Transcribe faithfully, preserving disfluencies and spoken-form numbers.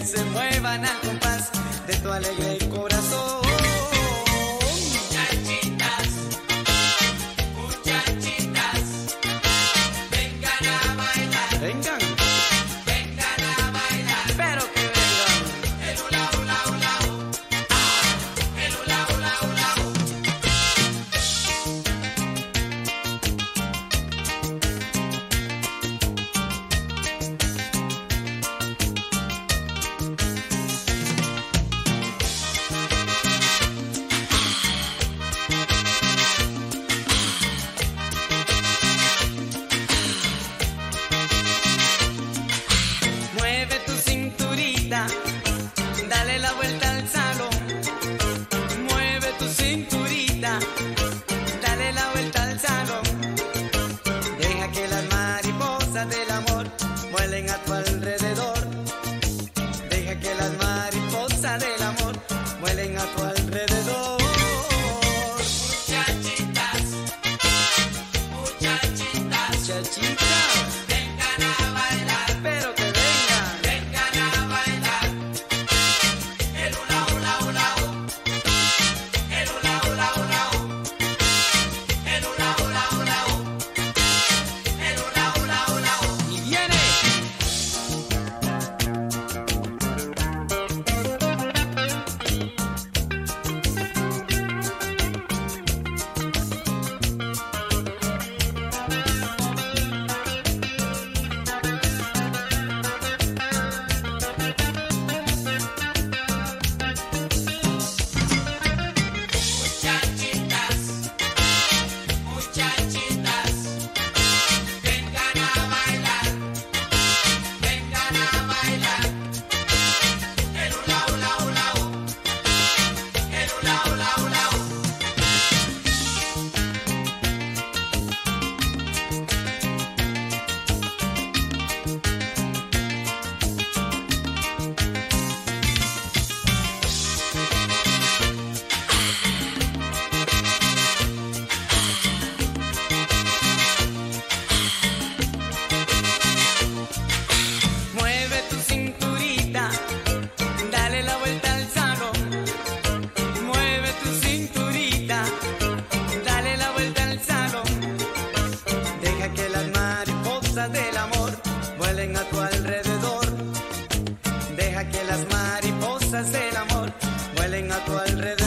se muevan al compás de tu alegre corazón. Muchachitas, muchachitas, vengan a bailar. Vengan, Vengan a bailar. pero que vengan. El hula hula hula hu. Ah, el hula hula hula hu. Mueve tu cinturita, dale la vuelta al salón. Mueve tu cinturita, dale la vuelta al salón. Deja que las mariposas del amor vuelen a tu alrededor. Deja que las mariposas del amor vuelen a tu alrededor. Muchachitas, muchachitas, Muchachitas, vengan a bailar. pero que vengan. Vengan a bailar. El hula hula hula hu. El hula hula hula hu. El hula hula hula hu. El hula hula hula hu. Y viene. Muchachitas, muchachitas, vengan a bailar. Vengan a bailar. El hula hula hula hu. El hula hula hula hu. Mueve tu cinturita, dale la vuelta al salón. Mueve tu cinturita, dale la vuelta al salón. Deja que las mariposas del amor vuelen a tu alrededor. Deja que las mariposas del amor vuelen a tu alrededor.